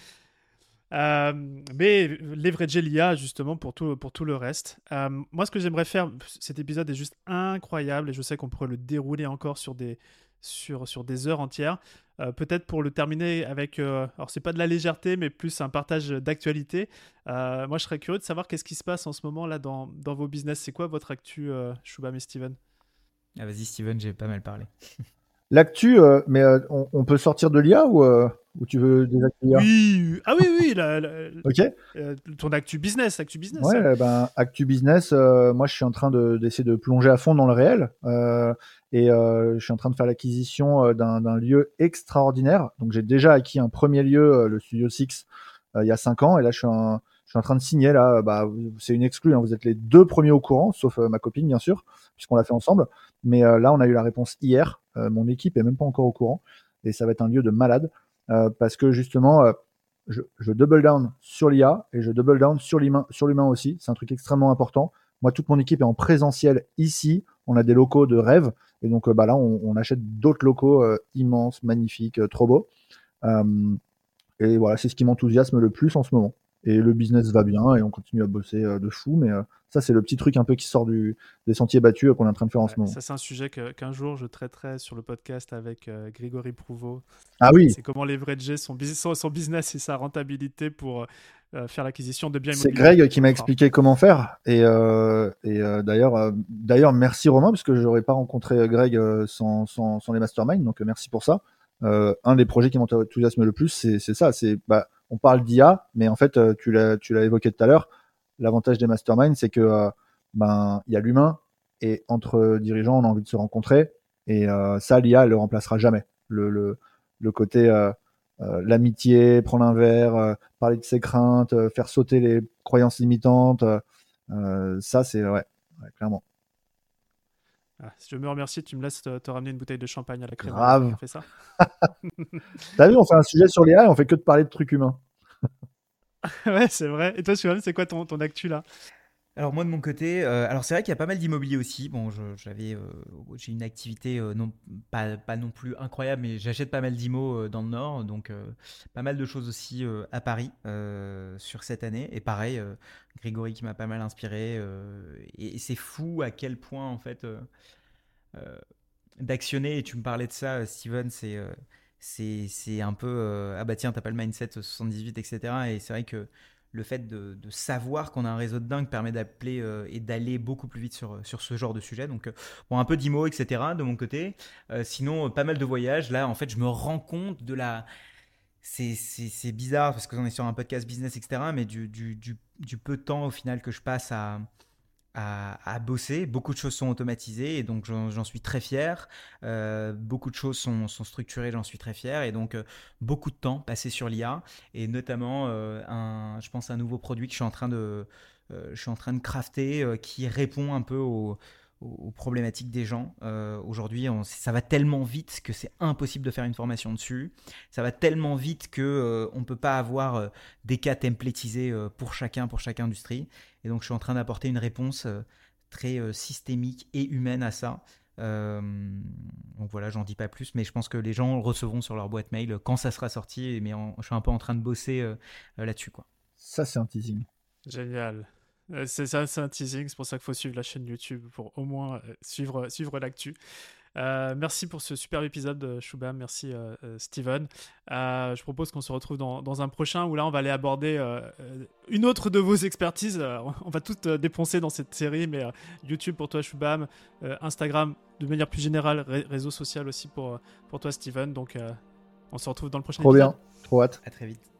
Euh, mais leverager l'I A justement pour tout, pour tout le reste. Euh, moi, ce que j'aimerais faire, cet épisode est juste incroyable et je sais qu'on pourrait le dérouler encore sur des, sur, sur des heures entières. Euh, peut-être pour le terminer avec, euh, alors c'est pas de la légèreté, mais plus un partage d'actualité. Euh, moi, je serais curieux de savoir qu'est-ce qui se passe en ce moment là dans, dans vos business. C'est quoi votre actu, euh, Choubam et Steven? Ah, vas-y Steven, j'ai pas mal parlé. L'actu, euh, mais euh, on, on peut sortir de l'I A ou, euh, ou tu veux des actus I A? Oui, ah oui, oui, la, la, Ok. euh, ton actu business, actu business. Ouais, hein. eh ben, Actu Business, euh, moi je suis en train de- d'essayer de plonger à fond dans le réel euh, et euh, je suis en train de faire l'acquisition euh, d'un d'un lieu extraordinaire. Donc j'ai déjà acquis un premier lieu, euh, le Studio Six, euh, il y a cinq ans et là je suis, en, je suis en train de signer. Là, bah, vous- c'est une exclue, hein, vous êtes les deux premiers au courant, sauf euh, ma copine bien sûr, puisqu'on l'a fait ensemble. Mais euh, là on a eu la réponse hier, euh, mon équipe est même pas encore au courant et ça va être un lieu de malade euh, parce que justement. euh, je, je double down sur l'I A et je double down sur l'humain, sur l'humain aussi. C'est un truc extrêmement important. Moi, toute mon équipe est en présentiel ici. On a des locaux de rêve. Et donc, euh, bah, là, on, on achète d'autres locaux euh, immenses, magnifiques, euh, trop beaux. Euh, et voilà, c'est ce qui m'enthousiasme le plus en ce moment. Et le business va bien et on continue à bosser euh, de fou. Mais euh, ça, c'est le petit truc un peu qui sort du, des sentiers battus euh, qu'on est en train de faire en Ouais, ce moment. ça, c'est un sujet que- qu'un jour je traiterai sur le podcast avec euh, Grégory Prouveau. Ah oui, C'est comment leverager son, bus- son, son business et sa rentabilité pour euh, faire l'acquisition de biens c'est immobiliers. Greg qui m'a Ah. expliqué comment faire. Et, euh, et euh, d'ailleurs, euh, d'ailleurs, merci Romain, parce que je n'aurais pas rencontré Greg euh, sans, sans, sans les masterminds. Donc, euh, merci pour ça. Euh, un des projets qui m'enthousiasme le plus, c'est, c'est ça. C'est, bah, on parle d'I A, mais en fait, euh, tu l'as, tu l'as évoqué tout à l'heure. L'avantage des masterminds, c'est que euh, ben, il y a l'humain et entre dirigeants, on a envie de se rencontrer. Et euh, ça, l'I A, elle le remplacera jamais. Le, le, le côté euh, euh, l'amitié, prendre un verre, euh, parler de ses craintes, euh, faire sauter les croyances limitantes. euh, euh, ça, c'est ouais, ouais, clairement. Ah, si je me remercie, tu me laisses te, te ramener une bouteille de champagne à la crème. Grave. On fait ça. T'as vu, on fait un sujet sur l'I A et on fait que de parler de trucs humains. Ouais, c'est vrai. Et toi, Sylvain, c'est quoi ton, ton actu là? Alors moi de mon côté, euh, alors c'est vrai qu'il y a pas mal d'immobilier aussi. Bon, je- j'avais, euh, j'ai une activité euh, non pas, pas non plus incroyable, mais j'achète pas mal d'immo euh, dans le Nord, donc euh, pas mal de choses aussi euh, à Paris euh, sur cette année. Et pareil, euh, Grégory qui m'a pas mal inspiré. euh, et, et c'est fou à quel point en fait euh, euh, d'actionner. Et tu me parlais de ça, euh, Steven, c'est euh, c'est c'est un peu euh, ah bah tiens t'as pas le mindset soixante-dix-huit et cetera. Et c'est vrai que le fait de, de savoir qu'on a un réseau de dingue permet d'appeler euh, et d'aller beaucoup plus vite sur, sur ce genre de sujet. Donc, euh, bon, un peu d'I M O, et cetera de mon côté. Euh, sinon, euh, pas mal de voyages. Là, en fait, je me rends compte de la. C'est, c'est, c'est bizarre parce qu'on est sur un podcast business, et cetera. Mais du, du, du, du peu de temps au final que je passe à, à, à bosser. Beaucoup de choses sont automatisées et donc j'en, j'en suis très fier. Euh, beaucoup de choses sont, sont structurées, j'en suis très fier. Et donc, euh, beaucoup de temps passé sur l'I A et notamment, euh, un, je pense, un nouveau produit que je suis en train de, euh, je suis en train de crafter euh, qui répond un peu aux, aux problématiques des gens. Euh, aujourd'hui, on, ça va tellement vite que c'est impossible de faire une formation dessus. Ça va tellement vite que euh, on ne peut pas avoir euh, des cas templatisés euh, pour chacun, pour chaque industrie. Et donc, je suis en train d'apporter une réponse euh, très euh, systémique et humaine à ça. Euh, donc voilà, j'en dis pas plus, mais je pense que les gens le recevront sur leur boîte mail quand ça sera sorti. Mais en, je suis un peu en train de bosser euh, là-dessus, quoi. Ça, c'est un teasing. Génial. Euh, c'est ça, c'est un teasing. C'est pour ça qu'il faut suivre la chaîne YouTube pour au moins euh, suivre, suivre l'actu. Euh, merci pour ce superbe épisode, Shubham. Merci, euh, euh, Steven. Euh, je propose qu'on se retrouve dans, dans un prochain où là, on va aller aborder euh, une autre de vos expertises. Euh, on va toutes euh, défoncer dans cette série, mais euh, YouTube pour toi, Shubham. Euh, Instagram, de manière plus générale, ré- réseau social aussi pour, pour toi, Steven. Donc, euh, on se retrouve dans le prochain Trop épisode. bien. Trop hâte. À très vite.